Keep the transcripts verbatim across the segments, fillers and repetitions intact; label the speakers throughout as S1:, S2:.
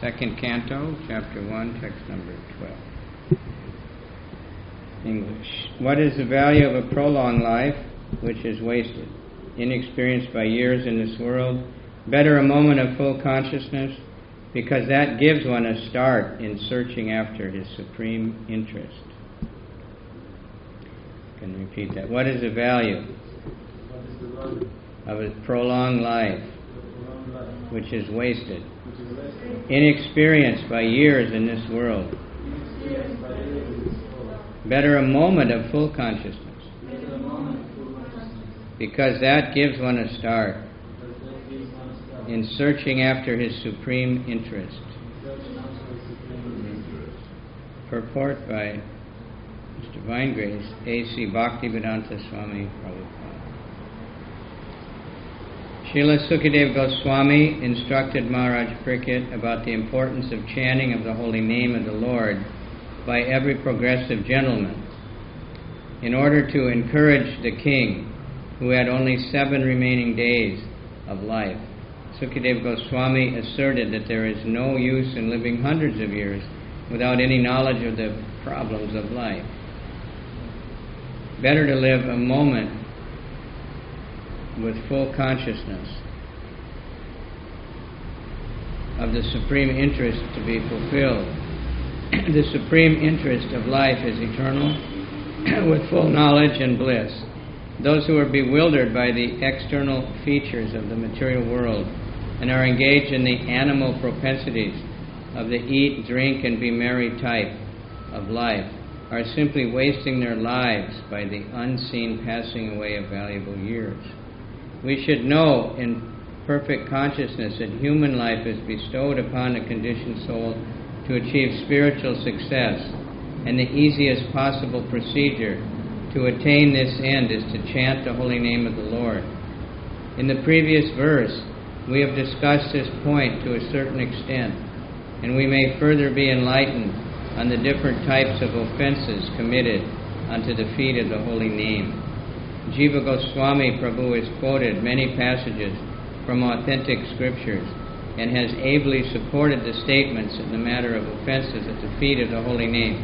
S1: Second Canto, Chapter one, text number twelve. English. What is the value of a prolonged life which is wasted, inexperienced by years in this world? Better a moment of full consciousness, because that gives one a start in searching after his supreme interest. I can repeat that. What is the value of a prolonged life which is wasted, inexperienced by years in this world? Better a moment of full consciousness, because that gives one a start in searching after his supreme interest. Purport by Mister Vinegrace, A C Bhaktivedanta Swami Prabhupada. Srila Sukadeva Goswami instructed Maharaj Parikshit about the importance of chanting of the holy name of the Lord by every progressive gentleman, in order to encourage the king, who had only seven remaining days of life. Sukadeva Goswami asserted that there is no use in living hundreds of years without any knowledge of the problems of life. Better to live a moment with full consciousness of the supreme interest to be fulfilled. The supreme interest of life is eternal, with full knowledge and bliss. Those who are bewildered by the external features of the material world and are engaged in the animal propensities of the eat, drink, and be merry type of life are simply wasting their lives by the unseen passing away of valuable years. We should know in perfect consciousness that human life is bestowed upon a conditioned soul to achieve spiritual success, and the easiest possible procedure to attain this end is to chant the holy name of the Lord. In the previous verse, we have discussed this point to a certain extent, and we may further be enlightened on the different types of offenses committed unto the feet of the holy name. Jiva Goswami Prabhu has quoted many passages from authentic scriptures and has ably supported the statements in the matter of offenses at the feet of the holy name.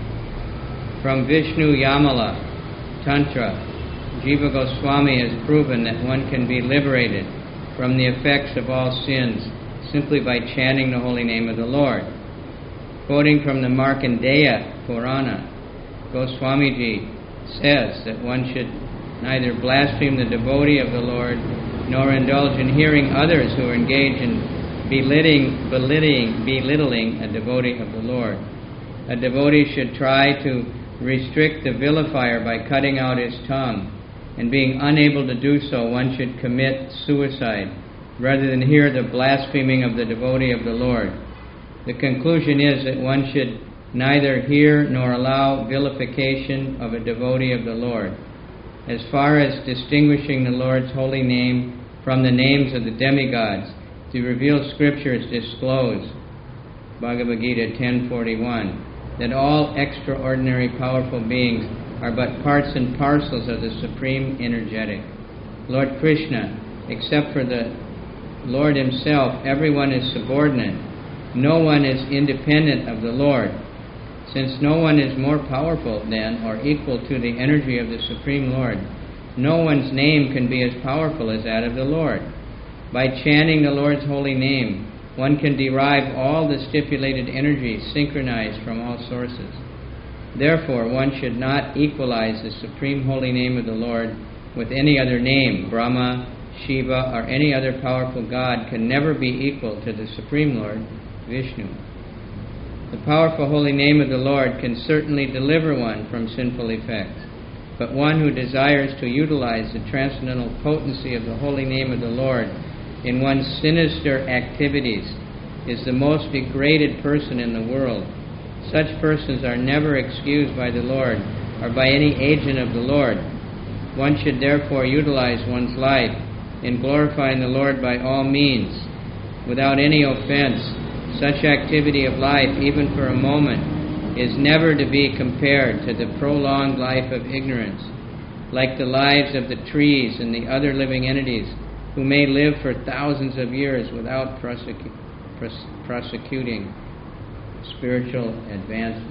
S1: From Vishnu Yamala Tantra, Jiva Goswami has proven that one can be liberated from the effects of all sins simply by chanting the holy name of the Lord. Quoting from the Markandeya Purana, Goswamiji says that one should neither blaspheme the devotee of the Lord nor indulge in hearing others who engage in belittling, belittling, belittling a devotee of the Lord. A devotee should try to restrict the vilifier by cutting out his tongue, and being unable to do so, one should commit suicide rather than hear the blaspheming of the devotee of the Lord. The conclusion is that one should neither hear nor allow vilification of a devotee of the Lord. As far as distinguishing the Lord's holy name from the names of the demigods, the revealed scriptures disclose, Bhagavad Gita ten forty-one, that all extraordinary powerful beings are but parts and parcels of the supreme energetic. Lord Krishna, except for the Lord himself, everyone is subordinate. No one is independent of the Lord. Since no one is more powerful than or equal to the energy of the Supreme Lord, no one's name can be as powerful as that of the Lord. By chanting the Lord's holy name, one can derive all the stipulated energy synchronized from all sources. Therefore, one should not equalize the supreme holy name of the Lord with any other name. Brahma, Shiva, or any other powerful god can never be equal to the Supreme Lord, Vishnu. The powerful holy name of the Lord can certainly deliver one from sinful effects, but one who desires to utilize the transcendental potency of the holy name of the Lord in one's sinister activities is the most degraded person in the world. Such persons are never excused by the Lord or by any agent of the Lord. One should therefore utilize one's life in glorifying the Lord by all means, without any offense. Such activity of life, even for a moment, is never to be compared to the prolonged life of ignorance, like the lives of the trees and the other living entities who may live for thousands of years without persecu- pros- prosecuting spiritual advancement.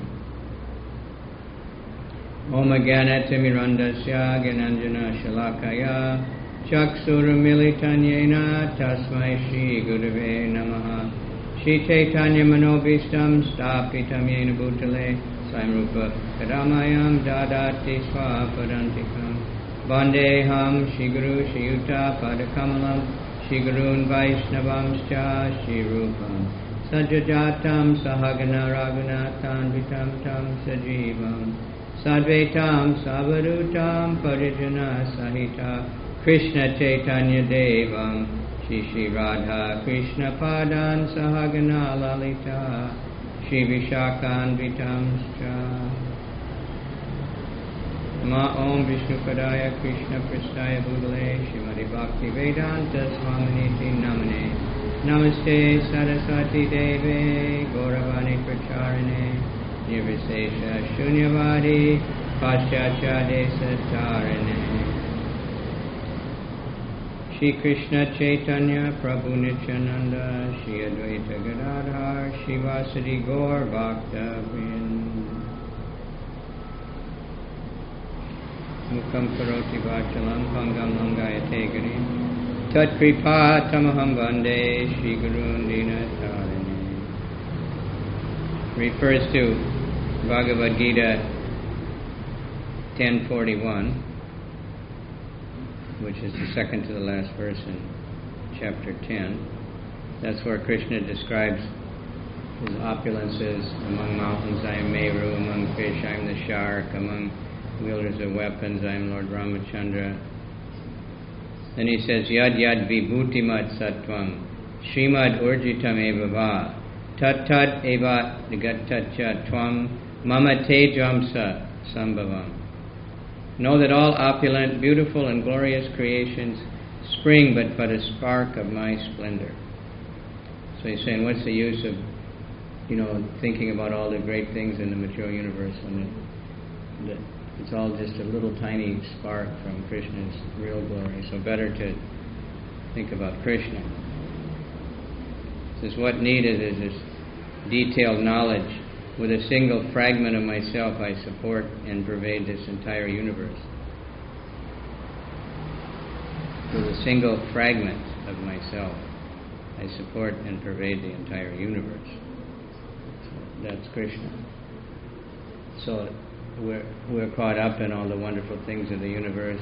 S1: Om Gana Timirandasya Gyananjana Shalakaya Chaksurumilitanyena Tasmai Shri Gurave Namaha Shri Chaitanya Manobhistam Stapitam Yena Bhutale Saimrupa Kadamayam Dadati Swapadantikam Vandeham Shri Guru Shri Yuta Padakamalam Shri Gurun Vaishnavamscha Shri Rupam Sajajatam Sahagana Raghunathan Vitam Tam Sajivam Sadvetam Savadutam Parijana Sahita Krishna Chaitanya Devam Shri Shri Radha Krishna Padan Sahagana Lalita Shri Vishakhan Vitamscha Ma Om Vishnu Padaya Krishna Pristaya Bhudale Shrimati Bhakti Vedanta Swaminiti Namane Namaste Saraswati Deve Gauravani Pracharine Nirvisesha Shunyavadi Paschatya Desa Tarine Shri Krishna Chaitanya Prabhu Nityananda Shri Advaita Gadadhar Shri Vasadi Gaur Bhakta Vrind Mukam Karoti Vachalam Pangam Langayate Girim Tat Kripa Tamaham Bande Shri Gurun Dinatarine refers to Bhagavad Gita ten forty-one, which is the second to the last verse in chapter ten. That's where Krishna describes his opulences. Among mountains I am Meru, among fish I am the shark, among wielders of weapons I am Lord Ramachandra. Then he says, Yad Yad Vibhutimat Sattvam Srimad Urjitam Eva Va Tat Tat Eva Nigatacha Tvam Mama Tejamsa Sambhavam. Know that all opulent, beautiful, and glorious creations spring but but a spark of my splendor. So he's saying, what's the use of, you know, thinking about all the great things in the material universe when it, the, it's all just a little tiny spark from Krishna's real glory. So better to think about Krishna. He says, what needed is this detailed knowledge. With a single fragment of myself, I support and pervade this entire universe. With a single fragment of myself, I support and pervade the entire universe. So that's Krishna. So we're we're caught up in all the wonderful things of the universe.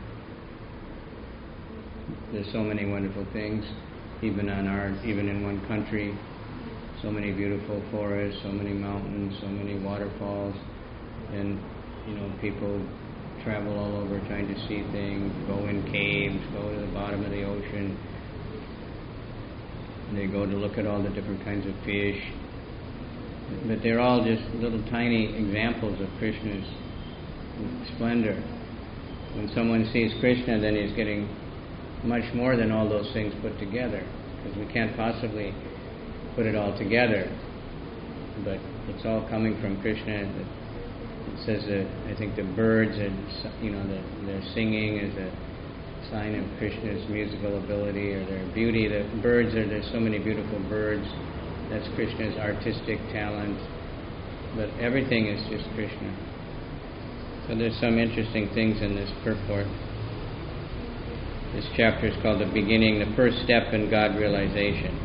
S1: There's so many wonderful things, even on our even in one country. So many beautiful forests, so many mountains, so many waterfalls, and you know people travel all over trying to see things, go in caves, go to the bottom of the ocean. They go to look at all the different kinds of fish, but they're all just little tiny examples of Krishna's splendor. When someone sees Krishna, then he's getting much more than all those things put together, because we can't possibly put it all together, but it's all coming from Krishna. It says that I think the birds and you know the, their singing is a sign of Krishna's musical ability or their beauty. The birds are there's so many beautiful birds. That's Krishna's artistic talent. But everything is just Krishna. So there's some interesting things in this purport. This chapter is called the beginning, the first step in God realization.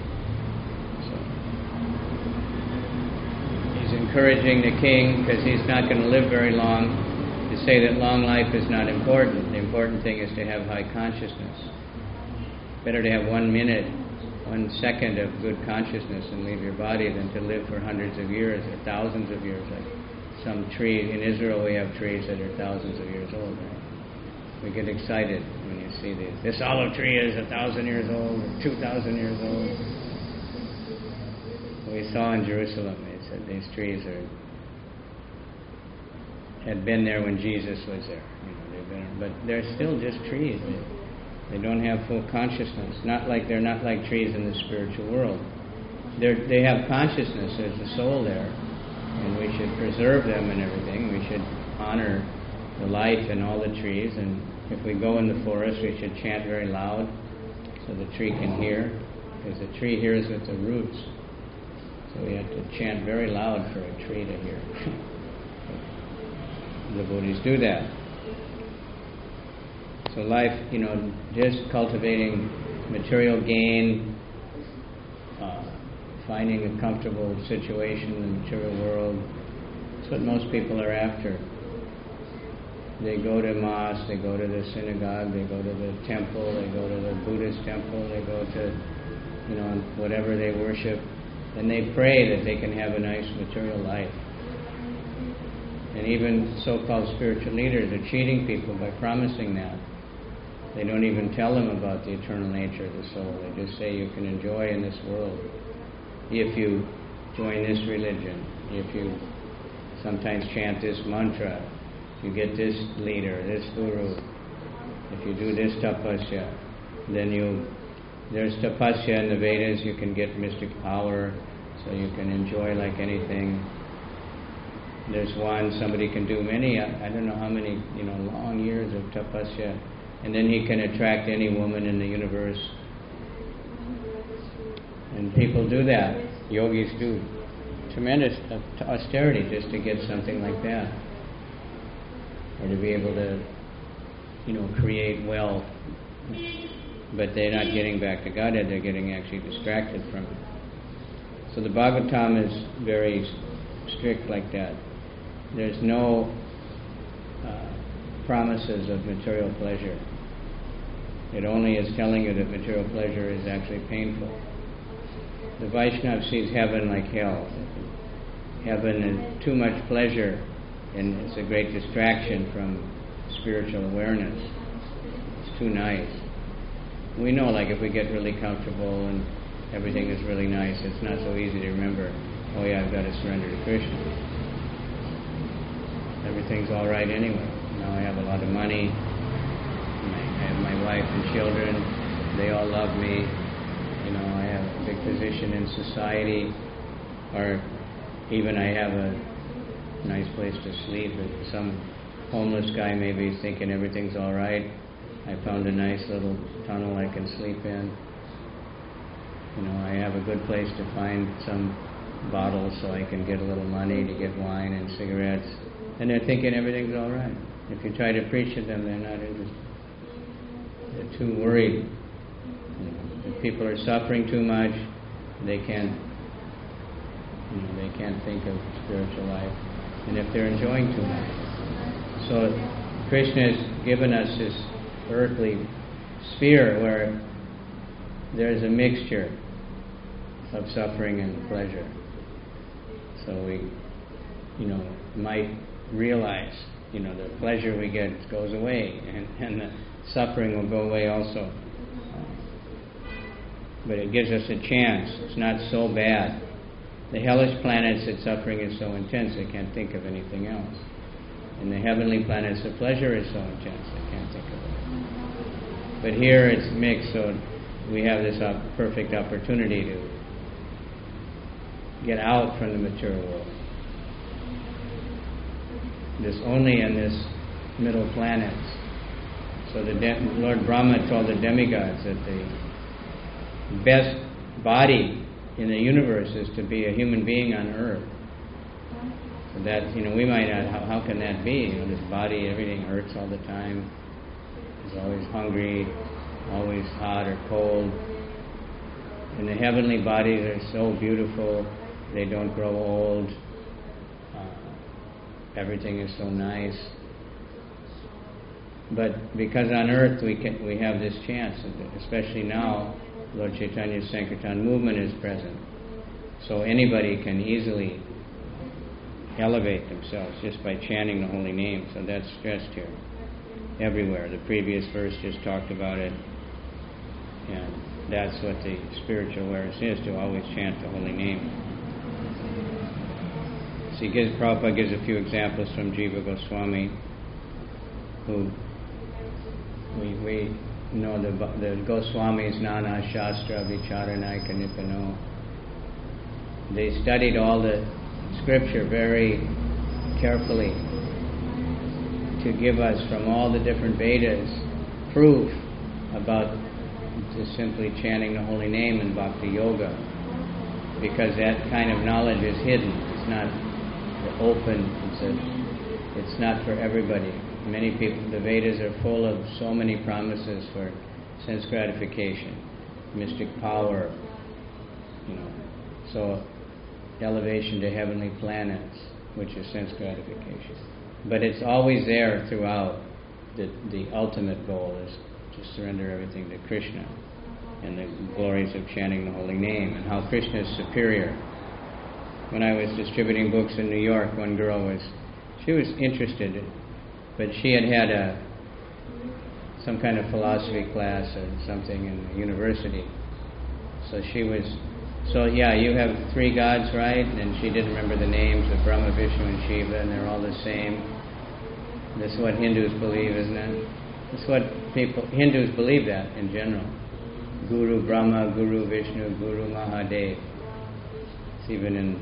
S1: Encouraging the king, because he's not going to live very long, to say that long life is not important. The important thing is to have high consciousness. Better to have one minute, one second of good consciousness and leave your body than to live for hundreds of years or thousands of years. Like some tree in Israel, we have trees that are thousands of years old. Right? We get excited when you see these. This olive tree is a thousand years old, or two thousand years old. We saw in Jerusalem. These trees are had been there when Jesus was there, you know, they've been, but they're still just trees. They, they don't have full consciousness. Not like they're not like trees in the spiritual world. They they have consciousness. There's a soul there, and we should preserve them and everything. We should honor the life in all the trees. And if we go in the forest, we should chant very loud so the tree can hear. because the tree hears with the roots. So we have to chant very loud for a tree to hear. The Buddhists do that. So life, you know, just cultivating material gain, uh, finding a comfortable situation in the material world, that's what most people are after. They go to mosque, they go to the synagogue, they go to the temple, they go to the Buddhist temple, they go to, you know, whatever they worship, and they pray that they can have a nice material life. And even so-called spiritual leaders are cheating people by promising that. They don't even tell them about the eternal nature of the soul. They just say you can enjoy in this world if you join this religion, if you sometimes chant this mantra, if you get this leader, this guru, if you do this tapasya, then you, there's tapasya in the Vedas, you can get mystic power, so you can enjoy like anything. There's one, somebody can do many, I, I don't know how many, you know, long years of tapasya, and then he can attract any woman in the universe. And people do that. Yogis do tremendous austerity just to get something like that. Or to be able to, you know, create wealth. But they're not getting back to Godhead, they're getting actually distracted from it. So the Bhagavatam is very strict like that. There's no uh, promises of material pleasure. It only is telling you that material pleasure is actually painful. The Vaishnava sees heaven like hell. Heaven is too much pleasure, and it's a great distraction from spiritual awareness. It's too nice. We know, like, if we get really comfortable and everything is really nice, it's not so easy to remember, oh yeah, I've got to surrender to Krishna. Everything's all right anyway. Now I have a lot of money. I have my wife and children. They all love me. You know, I have a big position in society. Or even I have a nice place to sleep. If some homeless guy maybe is thinking everything's all right, I found a nice little tunnel I can sleep in. You know, I have a good place to find some bottles so I can get a little money to get wine and cigarettes. And they're thinking everything's all right. If you try to preach to them, they're not interested. They're too worried. You know, if people are suffering too much, they can't, you know, they can't think of spiritual life. And if they're enjoying too much. So Krishna has given us this earthly sphere where there's a mixture of suffering and pleasure. So we, you know, might realize, you know, the pleasure we get goes away, and, and the suffering will go away also. But it gives us a chance. It's not so bad. The hellish planets, the suffering is so intense they can't think of anything else. In the heavenly planets, the pleasure is so intense they can't think of it. But here it's mixed, so we have this op- perfect opportunity to get out from the material world. This only in this middle planets. So the de- Lord Brahma told the demigods that the best body in the universe is to be a human being on earth. So that, you know, we might not, how, how can that be? You know, this body, everything hurts all the time. It's always hungry, always hot or cold. And the heavenly bodies are so beautiful, they don't grow old. Uh, everything is so nice. But because on earth we can, we have this chance, especially now, Lord Chaitanya's Sankirtan movement is present. So anybody can easily elevate themselves just by chanting the holy name. So that's stressed here. Everywhere. The previous verse just talked about it. And that's what the spiritual awareness is, to always chant the holy name. So he gives, Prabhupada gives a few examples from Jiva Goswami, who we, we know the, the Goswamis, Nana Shastra Vicharanayika Nipano. They studied all the scripture very carefully to give us from all the different Vedas proof about just simply chanting the holy name in Bhakti Yoga, because that kind of knowledge is hidden. It's not open. It's a, it's not for everybody. Many people, the Vedas are full of so many promises for sense gratification, mystic power, you know, so elevation to heavenly planets, which is sense gratification. But it's always there throughout. The, the ultimate goal is to surrender everything to Krishna, and the glories of chanting the holy name, and how Krishna is superior. When I was distributing books in New York, one girl was, she was interested, but she had had a some kind of philosophy class or something in the university. So she was, so yeah, you have three gods, right? And she didn't remember the names of Brahma, Vishnu, and Shiva, and they're all the same. This is what Hindus believe, isn't it? This is what people, Hindus believe that in general. Guru Brahma, Guru Vishnu, Guru Mahadev. It's even in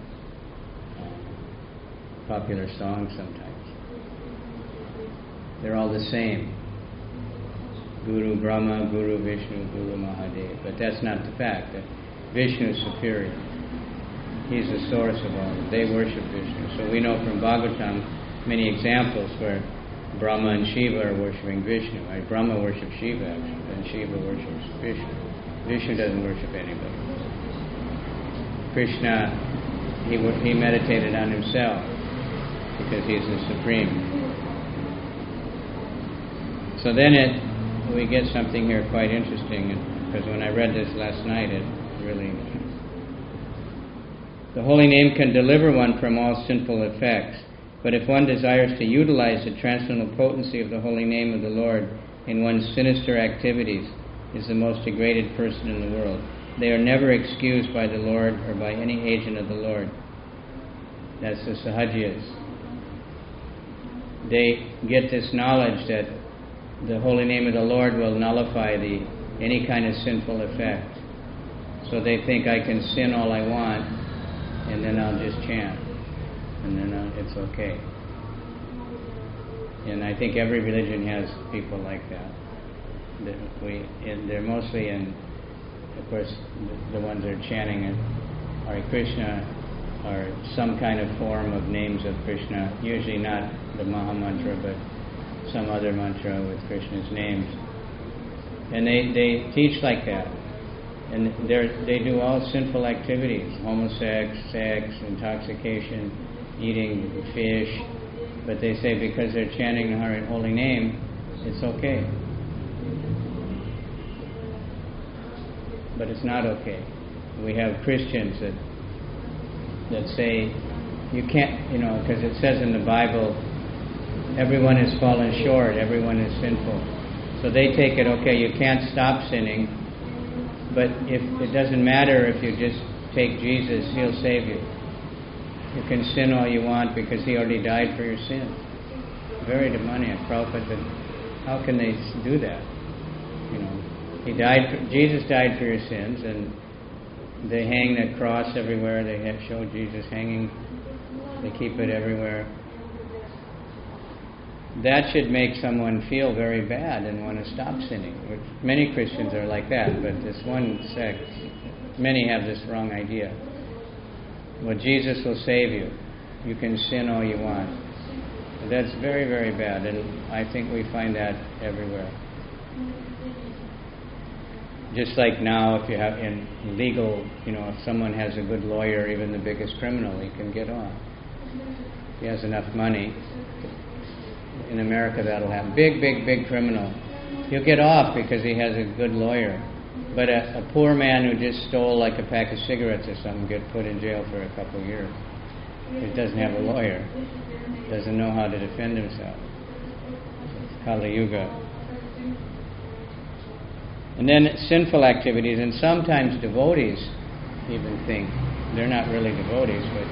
S1: uh, popular songs sometimes. They're all the same. Guru Brahma, Guru Vishnu, Guru Mahadev. But that's not the fact. That Vishnu is superior. He's the source of all. They worship Vishnu. So we know from Bhagavatam many examples where Brahma and Shiva are worshipping Vishnu. Right? Brahma worships Shiva, actually, and Shiva worships Vishnu. Vishnu doesn't worship anybody. Krishna, he he meditated on himself because he's the supreme. So then it we get something here quite interesting, because when I read this last night, it really. The holy name can deliver one from all sinful effects. But if one desires to utilize the transcendental potency of the holy name of the Lord in one's sinister activities, is the most degraded person in the world. They are never excused by the Lord or by any agent of the Lord. That's the Sahajiyas. They get this knowledge that the holy name of the Lord will nullify the any kind of sinful effect. So they think, I can sin all I want, and then I'll just chant. And then uh, it's okay. And I think every religion has people like that. that we, and they're mostly in, of course, the, the ones that are chanting it, Hare Krishna, or some kind of form of names of Krishna, usually not the Maha Mantra, but some other mantra with Krishna's names. And they, they teach like that. And they they do all sinful activities, homosex, sex, intoxication, eating fish, but they say because they're chanting the holy name, it's okay. But it's not okay. We have Christians that that say you can't, you know, because it says in the Bible, everyone has fallen short, everyone is sinful. So they take it, okay, you can't stop sinning, but if it doesn't matter if you just take Jesus, He'll save you. You can sin all you want because He already died for your sins. Very demoniac. Prabhupada said, how can they do that? You know, He died. For, Jesus died for your sins, and they hang the cross everywhere. They have show Jesus hanging. They keep it everywhere. That should make someone feel very bad and want to stop sinning. Which many Christians are like that, but this one sect, many have this wrong idea. Well, Jesus will save you. You can sin all you want. That's very, very bad, and I think we find that everywhere. Just like now, if you have in legal, you know, if someone has a good lawyer, even the biggest criminal, he can get off. If he has enough money. In America, that'll happen. Big, big, big criminal. He'll get off because he has a good lawyer. But a, a poor man who just stole like a pack of cigarettes or something get put in jail for a couple of years. He doesn't have a lawyer. Doesn't know how to defend himself. It's Kali Yuga. And then sinful activities, and sometimes devotees even think, they're not really devotees, but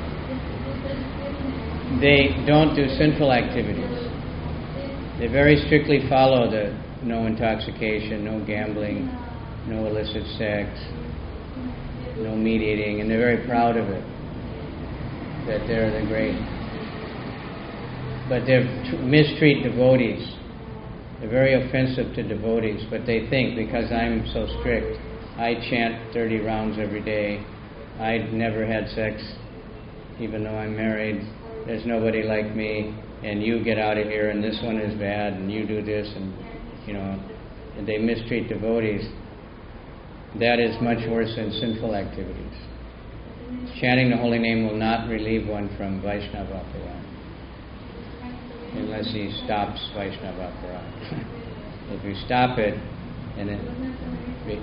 S1: they don't do sinful activities. They very strictly follow the no intoxication, no gambling, no illicit sex, no meat eating, and they're very proud of it, that they're the great. But they tr- mistreat devotees. They're very offensive to devotees, but they think because I'm so strict, I chant thirty rounds every day, I never had sex, even though I'm married, there's nobody like me, and you get out of here, and this one is bad, and you do this, and, you know, and they mistreat devotees. That is much worse than sinful activities. Chanting the holy name will not relieve one from Vaishnava aparad, unless he stops Vaishnava aparad. If you stop it, and it, we,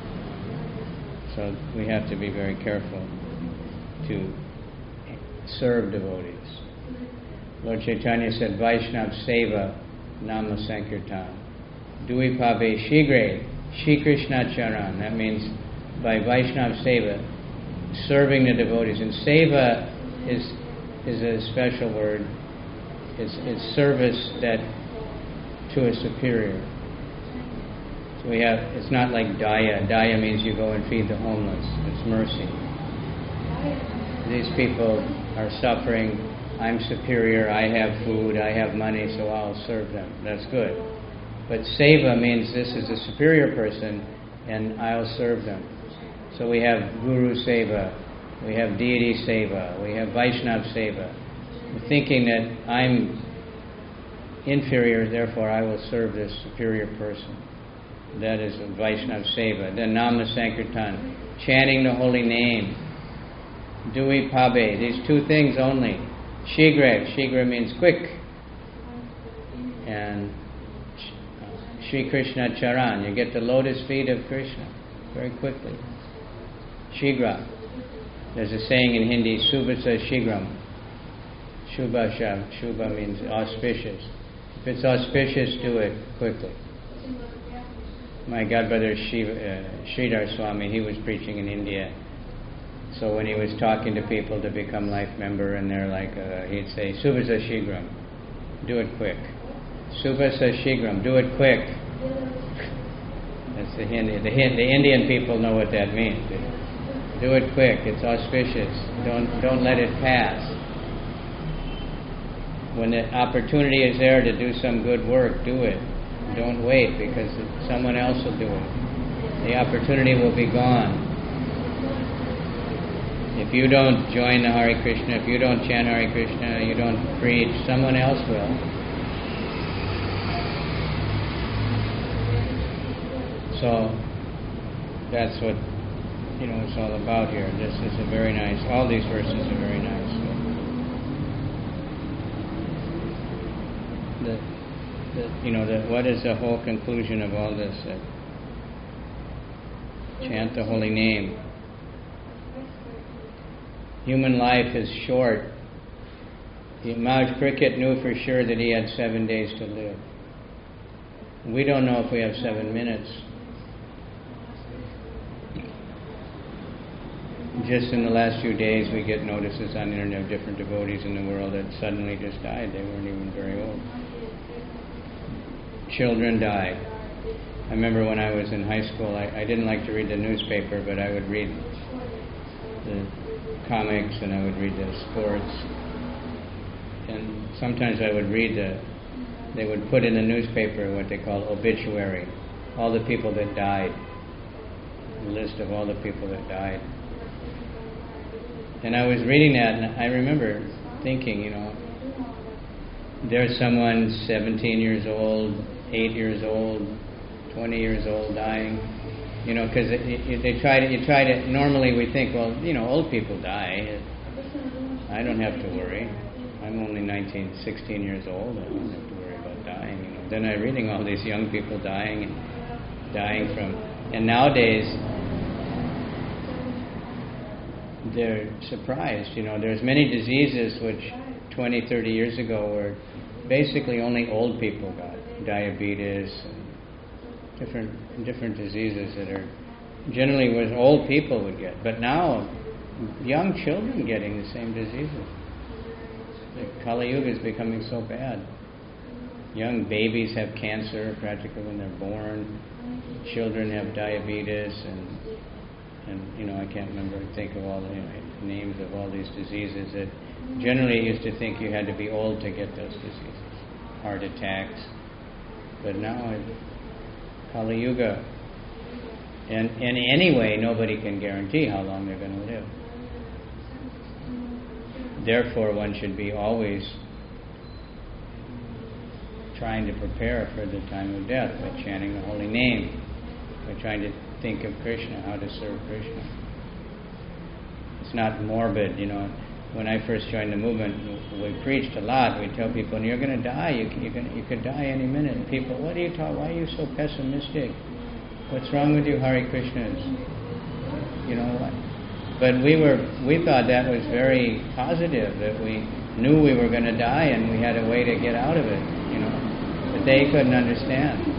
S1: so we have to be very careful to serve devotees. Lord Chaitanya said, Vaishnava Seva Nama Sankirtan. Dui Pabe Shigre Shri Krishna Charan. That means by Vaishnava Seva, serving the devotees. And Seva is is a special word. It's, it's service that to a superior. So we have, it's not like Daya. Daya means you go and feed the homeless. It's mercy. These people are suffering. I'm superior. I have food. I have money, so I'll serve them. That's good. But Seva means this is a superior person, and I'll serve them. So we have Guru Seva, we have Deity Seva, we have Vaishnava Seva. We're thinking that I'm inferior, therefore I will serve this superior person. That is a Vaishnava Seva. Then Nama Sankirtan, chanting the holy name. Dui Pabe, these two things only. Shigre, Shigre means quick. And Shri Krishna Charan, you get the lotus feet of Krishna very quickly. Shigra. There's a saying in Hindi, Subhasa Shigram. Shubha Shab. Shubha means auspicious. If it's auspicious, do it quickly. My godbrother Shiva, uh, Sridhar Swami, he was preaching in India. So when he was talking to people to become life member, and they're like, uh, he'd say, Subhasa Shigram. Do it quick. Subhasa Shigram, do it quick. That's the Hindi. The, the Indian people know what that means. Do it quick. It's auspicious. Don't don't let it pass. When the opportunity is there to do some good work, do it. Don't wait, because someone else will do it. The opportunity will be gone. If you don't join the Hare Krishna, if you don't chant Hare Krishna, you don't preach, someone else will. So that's what, you know, it's all about here. This is a very nice, all these verses are very nice. The, the, you know, the, what is the whole conclusion of all this? Uh, chant the holy name. Human life is short. Maharaj Parikshit knew for sure that he had seven days to live. We don't know if we have seven minutes. Just in the last few days, we get notices on the internet of different devotees in the world that suddenly just died. They weren't even very old. Children died. I remember when I was in high school, I, I didn't like to read the newspaper, but I would read the comics and I would read the sports. And sometimes I would read the, they would put in the newspaper what they call obituary, all the people that died, a list of all the people that died. And I was reading that, and I remember thinking, you know, there's someone seventeen years old, eight years old, twenty years old dying, you know, because they try to, you try to, normally we think, well, you know, old people die. I don't have to worry. I'm only nineteen, sixteen years old. I don't have to worry about dying, you know. Then I'm reading all these young people dying and dying from, and nowadays, they're surprised, you know. There's many diseases which twenty, thirty years ago were basically only old people got. Diabetes and different different diseases that are generally what old people would get. But now, young children getting the same diseases. The Kali Yuga is becoming so bad. Young babies have cancer practically when they're born. Children have diabetes and And, you know, I can't remember, think of all the you know, names of all these diseases that generally used to think you had to be old to get those diseases. Heart attacks, But now it's Kali Yuga. And, and anyway, nobody can guarantee how long they're going to live. Therefore, one should be always trying to prepare for the time of death by chanting the holy name, by trying to think of Krishna, how to serve Krishna. It's not morbid, you know. When I first joined the movement, we preached a lot. We tell people, "You're going to die. You you can you could die any minute." And people, "What are you talking? Why are you so pessimistic? What's wrong with you, Hare Krishnas?" You know what? But we were we thought that was very positive, that we knew we were going to die and we had a way to get out of it. You know, but they couldn't understand.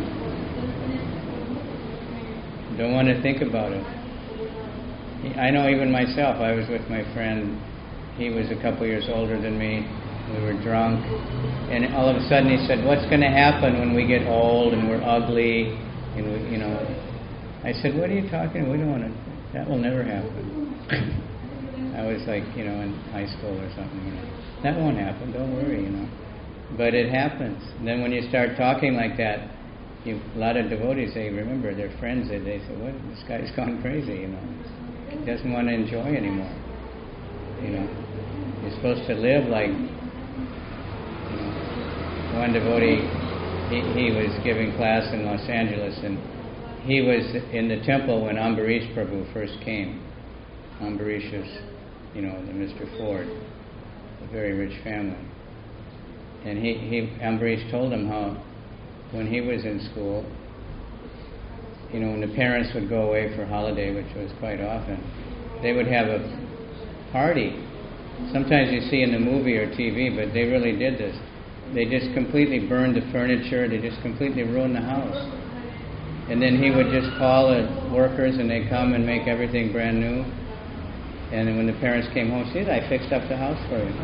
S1: Don't want to think about it. I know even myself. I was with my friend. He was a couple years older than me. We were drunk, and all of a sudden he said, "What's going to happen when we get old and we're ugly?" And we, you know, I said, "What are you talking? We don't want to. That will never happen." I was like, you know, in high school or something. You know, that won't happen. Don't worry, you know. But it happens. And then when you start talking like that, you, a lot of devotees, they remember their friends. They, they say, "What? This guy's gone crazy. You know, he doesn't want to enjoy anymore. You know, you're supposed to live like." You know, one devotee, he, he was giving class in Los Angeles, and he was in the temple when Ambarish Prabhu first came. Ambarish is, you know, the Mister Ford, a very rich family. And he, he Ambarish told him how when he was in school, you know, when the parents would go away for holiday, which was quite often, they would have a party. Sometimes you see in the movie or T V, but they really did this. They just completely burned the furniture. They just completely ruined the house. And then he would just call the workers, and they come and make everything brand new. And then when the parents came home, "See, I fixed up the house for you."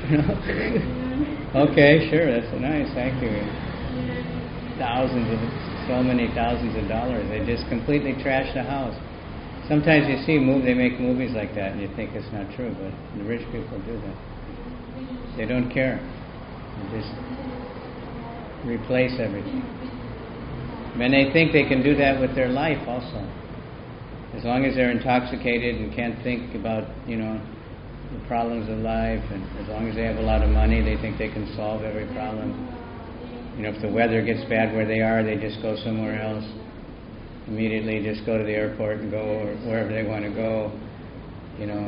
S1: Okay, sure, that's nice, thank you. Thousands of, so many thousands of dollars. They just completely trash the house. Sometimes you see move, they make movies like that, and you think it's not true, but the rich people do that. They don't care. They just replace everything. And they think they can do that with their life also. As long as they're intoxicated and can't think about, you know, the problems of life, and as long as they have a lot of money, they think they can solve every problem. You know, if the weather gets bad where they are, they just go somewhere else. Immediately just go to the airport and go wherever they want to go. You know,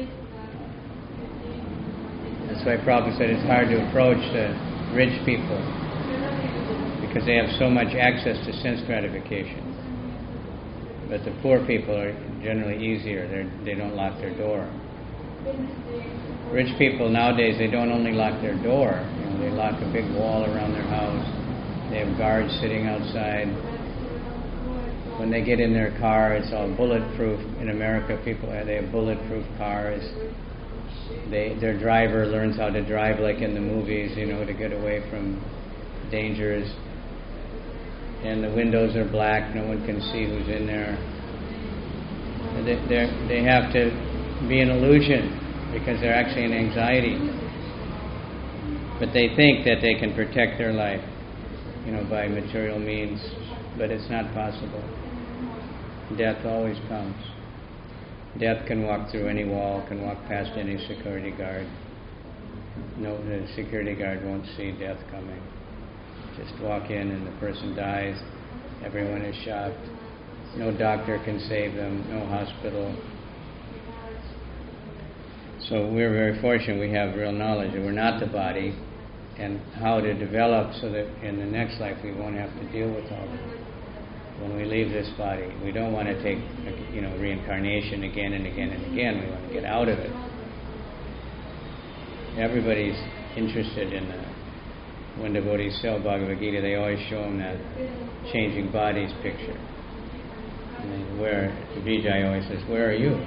S1: that's why Prabhupada said it's hard to approach the rich people because they have so much access to sense gratification. But the poor people are generally easier. They they don't lock their door. Rich people nowadays, they don't only lock their door. You know, they lock a big wall around their house. They have guards sitting outside. When they get in their car, it's all bulletproof. In America, people have, they have bulletproof cars. They their driver learns how to drive like in the movies, you know, to get away from dangers. And the windows are black; no one can see who's in there. They they have to be an illusion because they're actually in anxiety. But they think that they can protect their life, you know, by material means. But it's not possible. Death always comes. Death can walk through any wall, can walk past any security guard. No, the security guard won't see death coming. Just walk in and the person dies. Everyone is shocked. No doctor can save them, no hospital. So we're very fortunate we have real knowledge that we're not the body and how to develop so that in the next life we won't have to deal with all that. When we leave this body, we don't want to take, you know, reincarnation again and again and again. We want to get out of it. Everybody's interested in the when devotees sell Bhagavad Gita, they always show them that changing bodies picture. And then where Vijay always says, "Where are you?"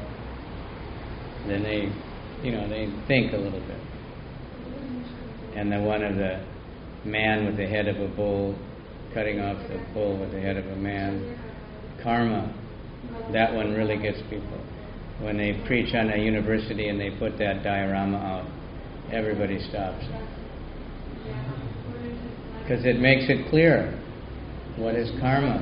S1: Then they, you know, they think a little bit. And then one of the man with the head of a bull, cutting off the bull with the head of a man, karma. That one really gets people. When they preach on a university and they put that diorama out, everybody stops. because it makes it clear what is karma.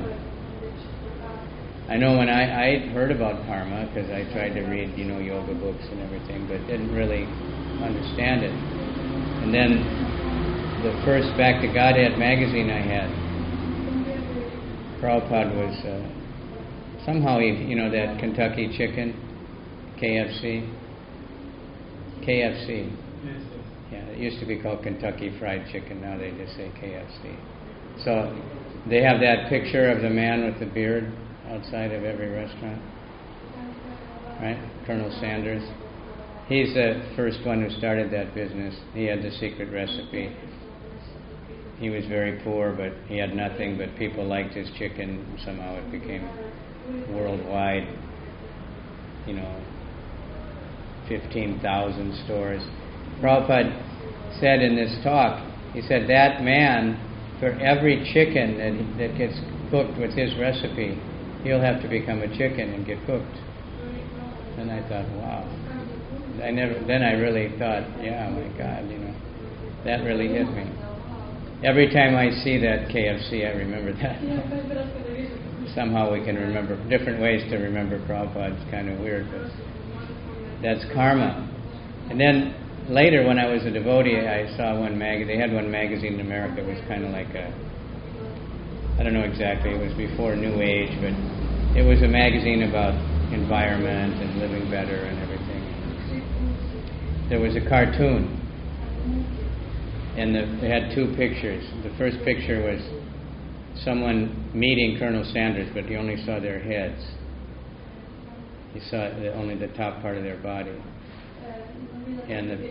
S1: I know when I, I heard about karma, because I tried to read, you know, yoga books and everything, but didn't really understand it. And then the first Back to Godhead magazine I had, Prabhupada was, uh, somehow he, you know, that Kentucky chicken, K F C? K F C. Yeah, it used to be called Kentucky Fried Chicken, now they just say K F C. So they have that picture of the man with the beard outside of every restaurant, right? Colonel Sanders. He's the first one who started that business. He had the secret recipe. He was very poor, but he had nothing, but people liked his chicken. Somehow it became worldwide, you know, fifteen thousand stores. Prabhupada said in this talk, he said, that man, for every chicken that, that gets cooked with his recipe, he'll have to become a chicken and get cooked. And I thought, wow. I never. Then I really thought, yeah, my God, you know, that really hit me. Every time I see that K F C, I remember that. Somehow we can remember different ways to remember Prabhupada. It's kind of weird, but that's karma. And then later, when I was a devotee, I saw one mag. They had one magazine in America. It was kind of like a, I don't know exactly. It was before New Age, but it was a magazine about environment and living better and everything. There was a cartoon, and the, they had two pictures. The first picture was someone meeting Colonel Sanders, but he only saw their heads. He saw the, only the top part of their body. And the,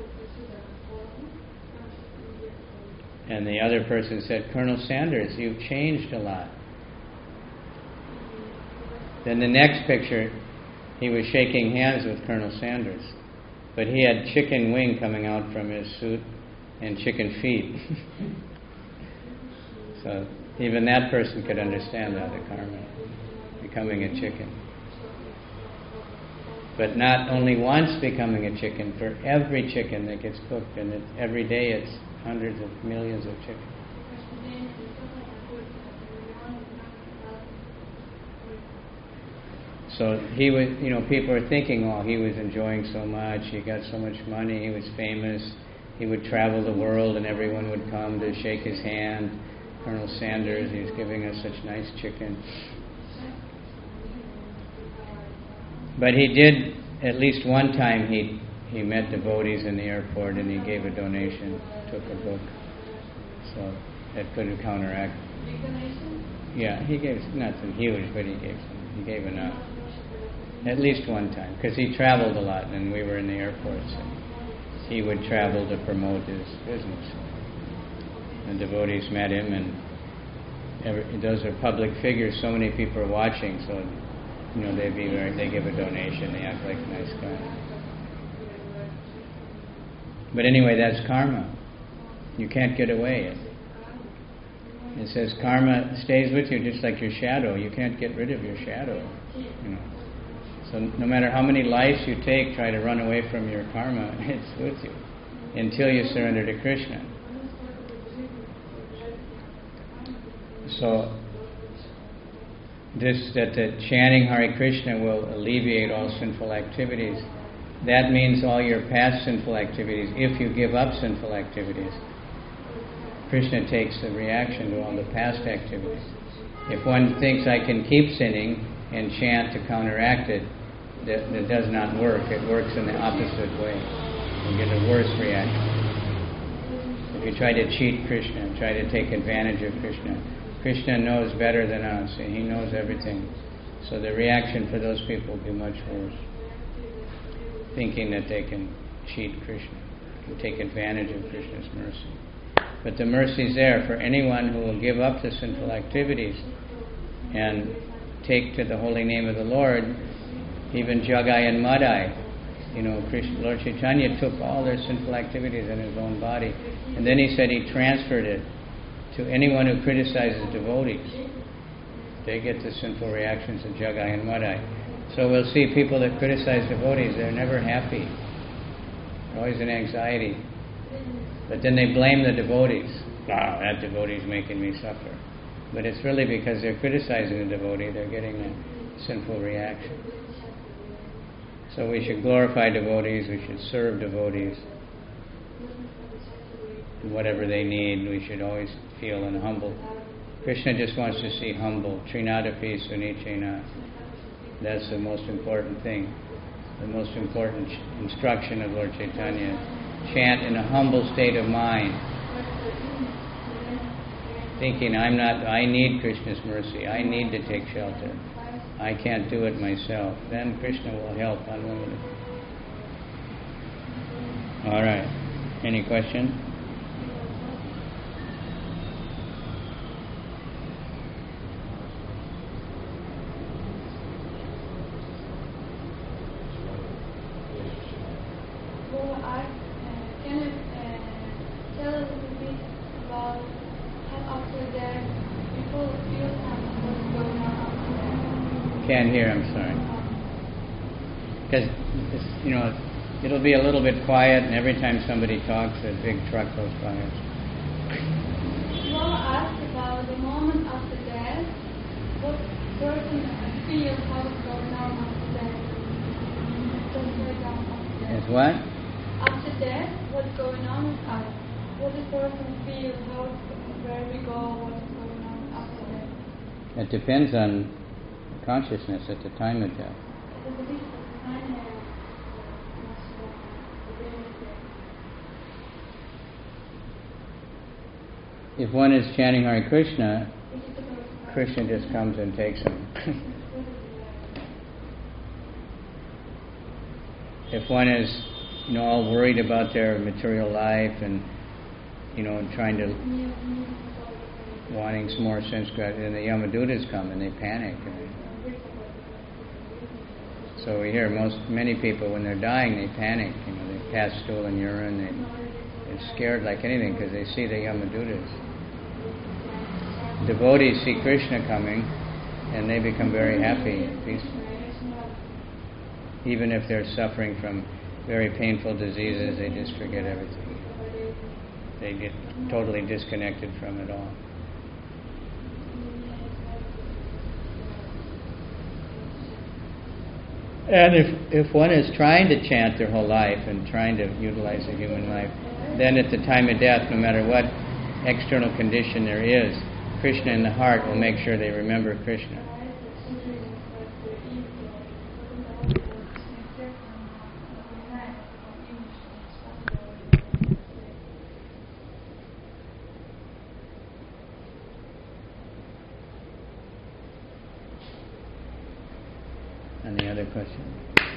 S1: and the other person said, Colonel Sanders, you've changed a lot. Then the next picture, he was shaking hands with Colonel Sanders, but he had chicken wing coming out from his suit and chicken feet. So even that person could understand that, the karma, becoming a chicken. But not only once becoming a chicken, for every chicken that gets cooked, and it, every day it's hundreds of millions of chickens. So he was, you know, people are thinking, oh, he was enjoying so much, he got so much money, he was famous, he would travel the world and everyone would come to shake his hand. Colonel Sanders, he's giving us such nice chicken. But he did, at least one time, he he met devotees in the airport and he gave a donation, took a book. So that could counteract. Yeah, he gave nothing huge, but he gave some. He gave enough. At least one time, because he traveled a lot, and we were in the airports, and he would travel to promote his business. And devotees met him, and every, those are public figures. So many people are watching, so you know they be very, they give a donation. They act like a nice guy. But anyway, that's karma. You can't get away. It says karma stays with you just like your shadow. You can't get rid of your shadow. You know. So no matter how many lives you take, try to run away from your karma, it's with you until you surrender to Krishna. So this that the chanting Hare Krishna will alleviate all sinful activities. That means all your past sinful activities. If you give up sinful activities, Krishna takes the reaction to all the past activities. If one thinks I can keep sinning and chant to counteract it, that, that does not work. It works in the opposite way. You get a worse reaction. If you try to cheat Krishna, try to take advantage of Krishna, Krishna knows better than us, and he knows everything. So the reaction for those people will be much worse. Thinking that they can cheat Krishna, can take advantage of Krishna's mercy. But the mercy is there for anyone who will give up the sinful activities and take to the holy name of the Lord, even Jagai and Madai. You know, Krishna, Lord Chaitanya took all their sinful activities in his own body, and then he said he transferred it to anyone who criticizes devotees. They get the sinful reactions of Jagai and Madai. So we'll see people that criticize devotees, they're never happy. They're always in anxiety. But then they blame the devotees. wow, that devotee's making me suffer. But it's really because they're criticizing the devotee, they're getting a sinful reaction. So we should glorify devotees, we should serve devotees. Whatever they need, we should always feel in humble. Krishna just wants to see humble. Trinadapi sunichena. That's the most important thing. The most important instruction of Lord Chaitanya. Chant in a humble state of mind. Thinking, I'm not, I need Krishna's mercy. I need to take shelter. I can't do it myself. Then Krishna will help unlimited. All right. Any question? Can't hear, I'm sorry. Because, you know, it'll be a little bit quiet, and every time somebody talks, a big truck goes by.
S2: You all asked about the moment after death. What person feels how it's going on after death? Just right down after death.
S1: Is what?
S2: After death, what's going on with us? What the person feels, how, where we go, what's going on after death?
S1: It depends on consciousness at the time of death. If one is chanting Hare Krishna, Krishna just comes and takes him. If one is, you know, all worried about their material life and, you know, trying to, wanting some more sense gratification, then the Yamadutas come and they panic. So we hear most, many people when they're dying, they panic. You know, they pass stool and urine. They, they're scared like anything because they see the Yamadutas. Devotees see Krishna coming, and they become very happy and peaceful. Even if they're suffering from very painful diseases, they just forget everything. They get totally disconnected from it all. And if, if one is trying to chant their whole life and trying to utilize the human life, then at the time of death, no matter what external condition there is, Krishna in the heart will make sure they remember Krishna. Any other questions?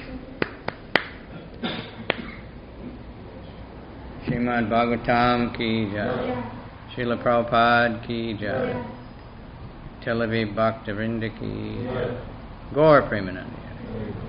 S1: Srimad Bhagavatam ki jai. Srila Prabhupada ki jai. Televi Bhaktivinoda ki jai. Gaur Premanandi.